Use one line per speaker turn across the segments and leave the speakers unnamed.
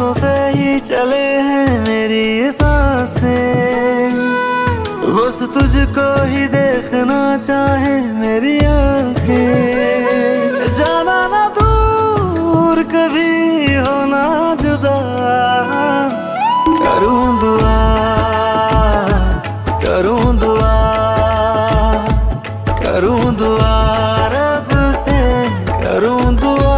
सांसों से ही चले हैं मेरी सांसें, बस तुझको ही देखना चाहे मेरी आंखें। जाना ना दूर कभी होना जुदा, करूं दुआ करूं दुआ करूं दुआ रब से करूं दुआ।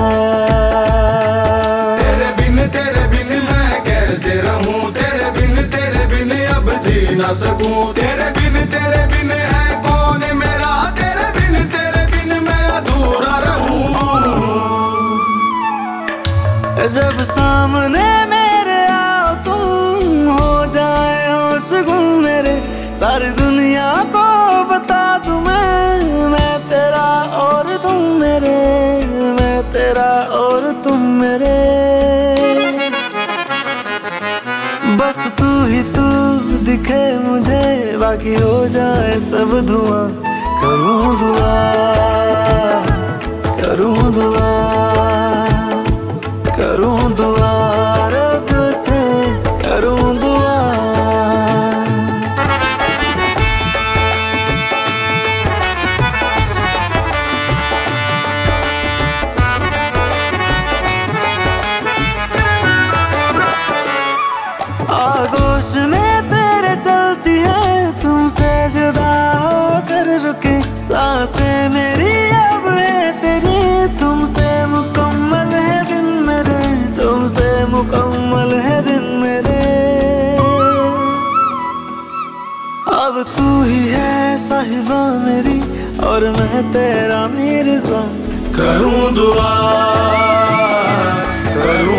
तेरे बिन मैं कैसे रहूं, तेरे बिन अब जी ना सकूं। तेरे बिन है कौन मेरा, तेरे बिन मैं अधूरा रहूं।
जब सामने मेरे आओ तुम, हो जाए होश गुम मेरे, सारी दुनिया को बता दूं मैं तेरा और तुम मेरे, मैं तेरा और तुम मेरे। बस तू ही तू दिखे मुझे, बाकी हो जाए सब धुआं। करूं दुआ करूं दुआ करूं दुआ रब से करूं दुआ। आगोश में तेरे चलती है, तुमसे जुदा होकर रुके सांसें मेरी अब है तेरी। तुमसे मुकम्मल है दिन मेरे, तुमसे मुकम्मल है दिन मेरे। अब तू ही है साहिबा मेरी, और मैं तेरा मिर्ज़ा।
करूं दुआ करूं